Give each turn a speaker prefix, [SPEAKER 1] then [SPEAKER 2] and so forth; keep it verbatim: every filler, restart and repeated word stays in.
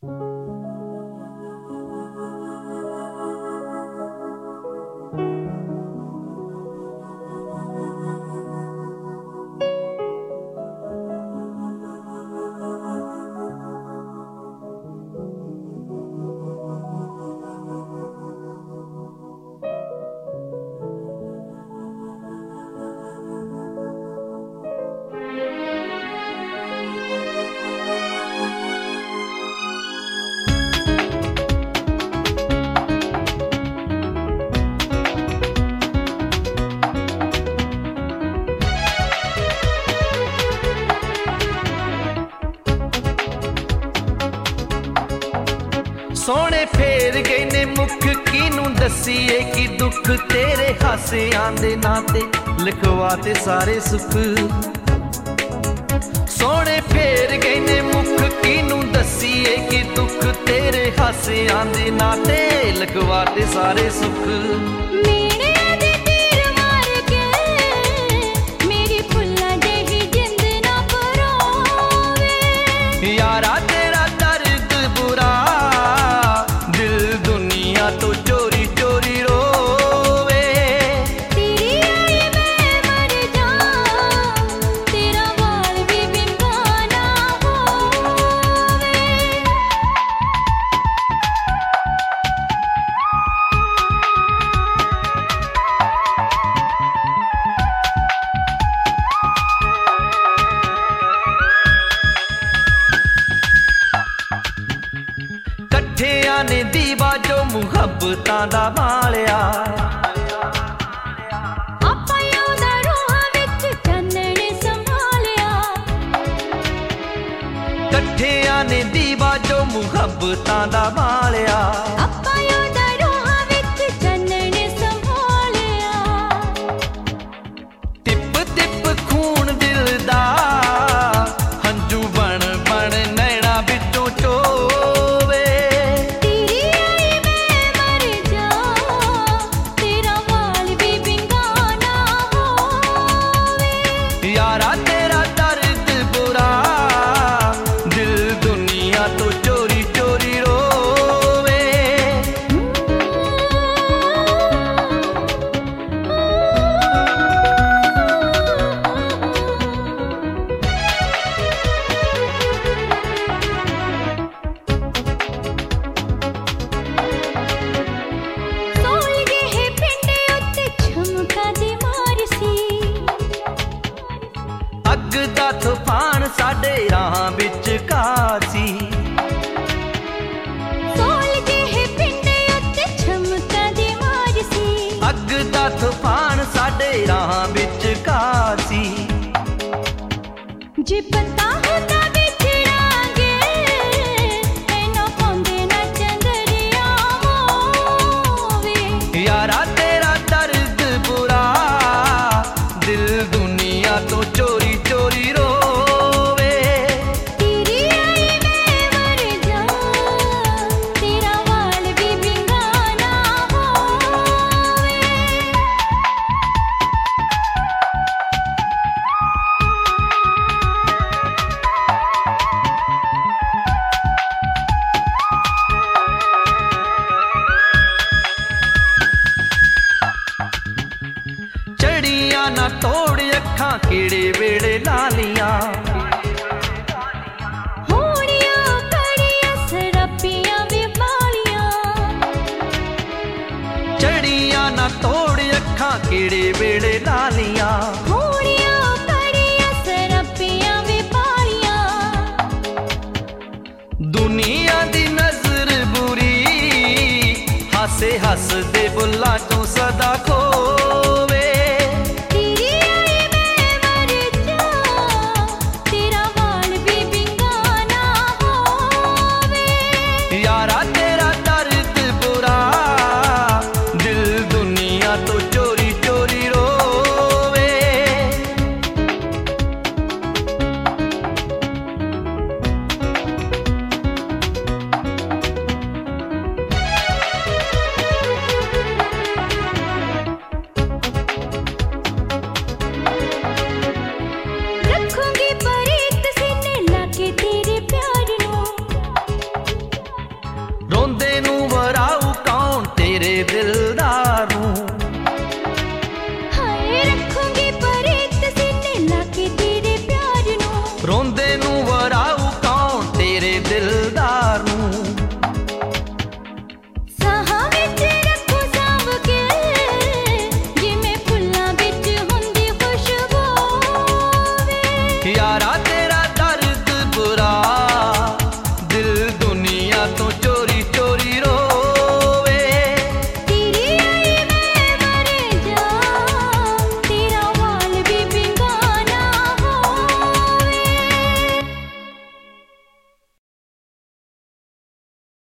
[SPEAKER 1] सोने फेर गए ने मुख किनू दसीए कि दुख तेरे हासियां दे नाते लिखवाते सारे सुख। सोने फेर गए ने मुख किनू दसीए कि दुख तेरे हासियां दे नाते लिखवाते सारे सुख। यारा तेरा दर्द बुरा दिल दुनिया तो चोरी चोरी रोवे।
[SPEAKER 2] तेरी आई मैं मर जाऊं तेरा वाल भी बिंगाना होवे।
[SPEAKER 1] कट्ठियां ने दीवा जो मुहब्बतां दा मालिया।
[SPEAKER 2] आपां यादां रूहां विच चानणे संभालिया।
[SPEAKER 1] कट्ठियां ने दीवा जो मुहब्बतां दा मालिया।
[SPEAKER 2] आपां यादां रूहां विच चानणे संभालिया।
[SPEAKER 1] तिप तिप खून दिल दा हंजू बन बन नैना विचों चोवे।
[SPEAKER 2] तेरी आई मैं मर जाऊं तेरा वाल भी बिंगाना होवे।
[SPEAKER 1] यारा तेरा दर्द बुरा दिल दुनिया तो चोरी चोरी रोवे।
[SPEAKER 2] सोल गए पिंडे उत्ते झुमका दी मार सी।
[SPEAKER 1] अग दा तूफान साडे राह विच कासी।
[SPEAKER 2] सोल गए पिंडे उत्ते झुमका दी मार सी।
[SPEAKER 1] अग दा तूफान साडे राह विच कासी।
[SPEAKER 2] जे पता होता बिछड़ांगे ऐना पांदे ना चंदरिया मोवे।
[SPEAKER 1] यारा तेरा दर्द बुरा दिल दुनिया तो चोरी चोरी रोवे।
[SPEAKER 2] तेरी आई मैं मर जाऊं तेरा वाल भी बिंगाना होवे।
[SPEAKER 1] चढ़िया ना तोड़ अखां केड़े वेड़े लालियां।
[SPEAKER 2] होड़ियां कड़ियां सरपियां वे बालियां।
[SPEAKER 1] चढ़िया ना तोड़ अखां केड़े वेड़े लालियां।
[SPEAKER 2] होड़ियां कड़ियां सरपियां वे बालियां।
[SPEAKER 1] दुनिया दी नजर बुरी हासे हस दे बुल्ला चों सदा खोवे।
[SPEAKER 2] तेरी आई मैं मर जाऊं तेरा वाल भी बिंगाना होवे।
[SPEAKER 1] यारा तेरा दर्द बुरा दिल दुनिया तो चोरी चोरी रोवे। रोंदे